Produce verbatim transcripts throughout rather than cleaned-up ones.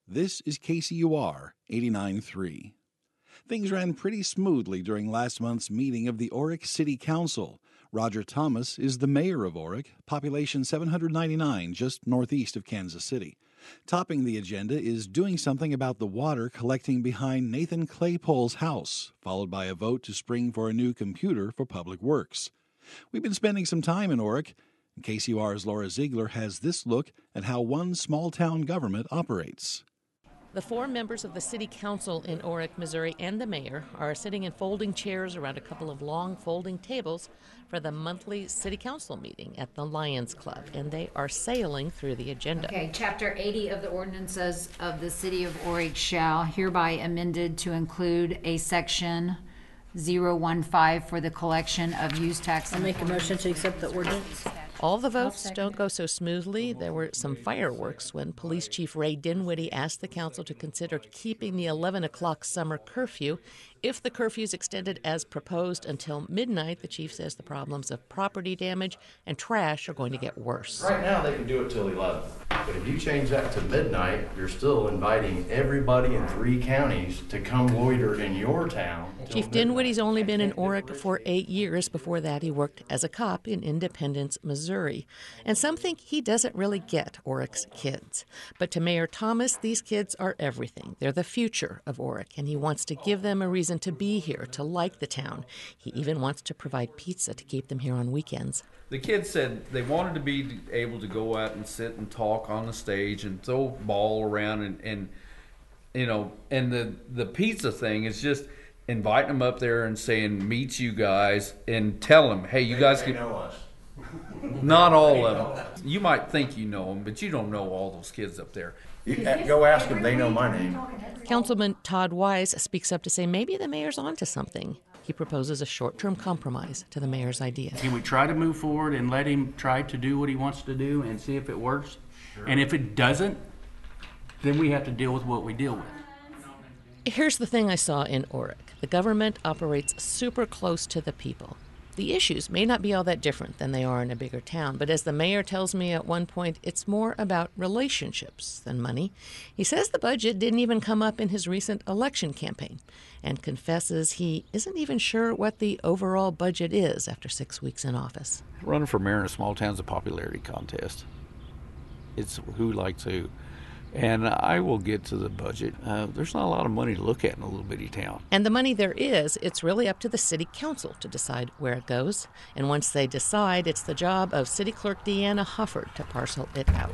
This is K C U R eighty-nine point three. Things ran pretty smoothly during last month's meeting of the Orick City Council. Roger Thomas is the mayor of Orick, population seven hundred ninety-nine, just northeast of Kansas City. Topping the agenda is doing something about the water collecting behind Nathan Claypole's house, followed by a vote to spring for a new computer for Public Works. We've been spending some time in Orick, and K C U R's Laura Ziegler has this look at how one small-town government operates. The four members of the city council in Orick, Missouri, and the mayor are sitting in folding chairs around a couple of long folding tables for the monthly city council meeting at the Lions Club, and they are sailing through the agenda. Okay, Chapter eighty of the ordinances of the city of Orick shall hereby amended to include a section zero one five for the collection of use tax. I'll make a motion to accept the ordinance. All the votes don't go so smoothly. There were some fireworks when Police Chief Ray Dinwiddie asked the council to consider keeping the eleven o'clock summer curfew. If the curfew is extended as proposed until midnight, the chief says the problems of property damage and trash are going to get worse. Right now, they can do it till eleven. But if you change that to midnight, you're still inviting everybody in three counties to come loiter in your town. Chief Dinwiddie's only been in Orick for eight years. Before that, he worked as a cop in Independence, Missouri. And some think he doesn't really get Orick's kids. But to Mayor Thomas, these kids are everything. They're the future of Orick, and he wants to give them a reason to be here, to like the town. He even wants to provide pizza to keep them here on weekends. The kids said they wanted to be able to go out and sit and talk on the stage and throw ball around and, and you know, and the, the pizza thing is just inviting them up there and saying, meet you guys, and tell them, hey, you guys can know us. Not all of them. You might think you know them, but you don't know all those kids up there. You go ask them, they know my name. Councilman Todd Wise speaks up to say maybe the mayor's onto something. He proposes a short-term compromise to the mayor's idea. Can we try to move forward and let him try to do what he wants to do and see if it works? Sure. And if it doesn't, then we have to deal with what we deal with. Here's the thing I saw in Orick. The government operates super close to the people. The issues may not be all that different than they are in a bigger town, but as the mayor tells me at one point, it's more about relationships than money. He says the budget didn't even come up in his recent election campaign and confesses he isn't even sure what the overall budget is after six weeks in office. Running for mayor in a small town is a popularity contest. It's who likes who. And I will get to the budget. Uh, there's not a lot of money to look at in a little bitty town. And the money there is, it's really up to the city council to decide where it goes. And once they decide, it's the job of City Clerk Deanna Hufford to parcel it out.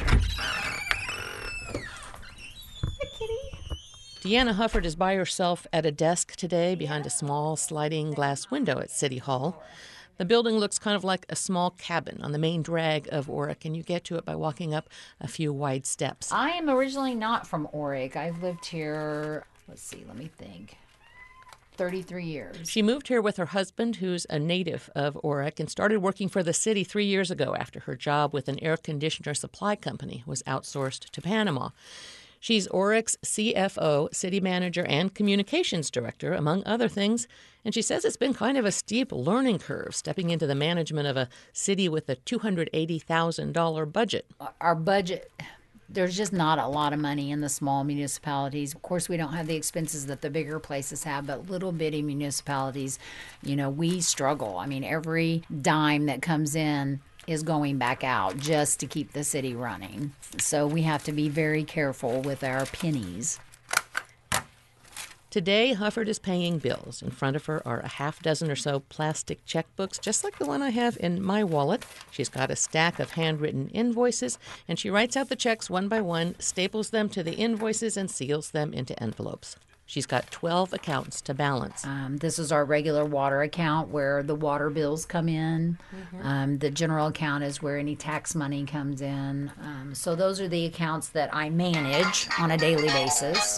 Hi, kitty. Deanna Hufford is by herself at a desk today behind a small sliding glass window at City Hall. The building looks kind of like a small cabin on the main drag of Orick, and you get to it by walking up a few wide steps. I am originally not from Orick. I've lived here, let's see, let me think, thirty-three years. She moved here with her husband, who's a native of Orick, and started working for the city three years ago after her job with an air conditioner supply company was outsourced to Panama. She's Orick's C F O, city manager, and communications director, among other things. And she says it's been kind of a steep learning curve stepping into the management of a city with a two hundred eighty thousand dollars budget. Our budget, there's just not a lot of money in the small municipalities. Of course, we don't have the expenses that the bigger places have, but little bitty municipalities, you know, we struggle. I mean, every dime that comes in is going back out just to keep the city running. So we have to be very careful with our pennies. Today, Hufford is paying bills. In front of her are a half dozen or so plastic checkbooks, just like the one I have in my wallet. She's got a stack of handwritten invoices, and she writes out the checks one by one, staples them to the invoices, and seals them into envelopes. She's got twelve accounts to balance. Um, this is our regular water account where the water bills come in. Mm-hmm. Um, the general account is where any tax money comes in. Um, so those are the accounts that I manage on a daily basis.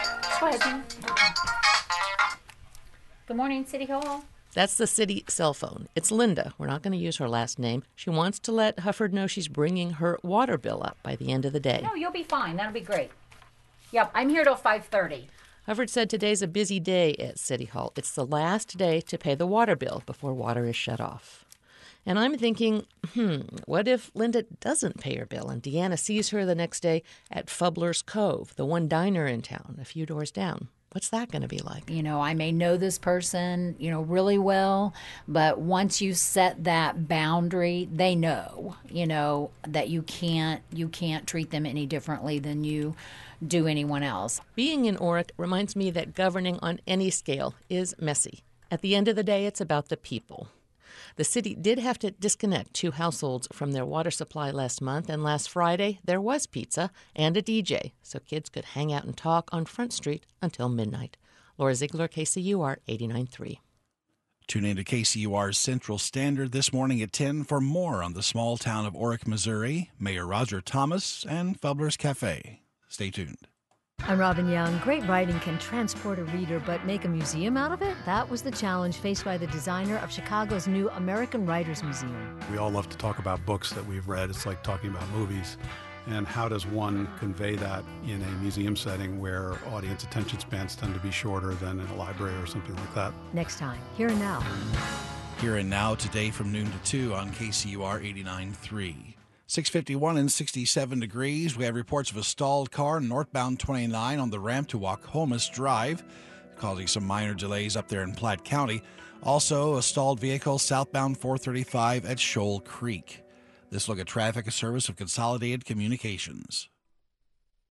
Good morning, City Hall. That's the city cell phone. It's Linda. We're not going to use her last name. She wants to let Hufford know she's bringing her water bill up by the end of the day. No, you'll be fine. That'll be great. Yep, I'm here till five thirty. Hufford said today's a busy day at City Hall. It's the last day to pay the water bill before water is shut off. And I'm thinking, hmm, what if Linda doesn't pay her bill and Deanna sees her the next day at Fubbler's Cove, the one diner in town, a few doors down? What's that going to be like? You know, I may know this person, you know, really well, but once you set that boundary, they know, you know, that you can't you can't treat them any differently than you do anyone else. Being in Orick reminds me that governing on any scale is messy. At the end of the day, it's about the people. The city did have to disconnect two households from their water supply last month, and last Friday there was pizza and a D J, so kids could hang out and talk on Front Street until midnight. Laura Ziegler, K C U R eighty-nine point three. Tune in to K C U R's Central Standard this morning at ten for more on the small town of Orick, Missouri, Mayor Roger Thomas, and Fubbler's Cafe. Stay tuned. I'm Robin Young. Great writing can transport a reader, but make a museum out of it? That was the challenge faced by the designer of Chicago's new American Writers Museum. We all love to talk about books that we've read. It's like talking about movies. And how does one convey that in a museum setting where audience attention spans tend to be shorter than in a library or something like that? Next time, Here and Now. Here and Now today from noon to two on K C U R eighty-nine point three. six fifty-one and sixty-seven degrees. We have reports of a stalled car northbound twenty-nine on the ramp to Waukomis Drive, causing some minor delays up there in Platte County. Also, a stalled vehicle southbound four thirty-five at Shoal Creek. This look at traffic, a service of Consolidated Communications.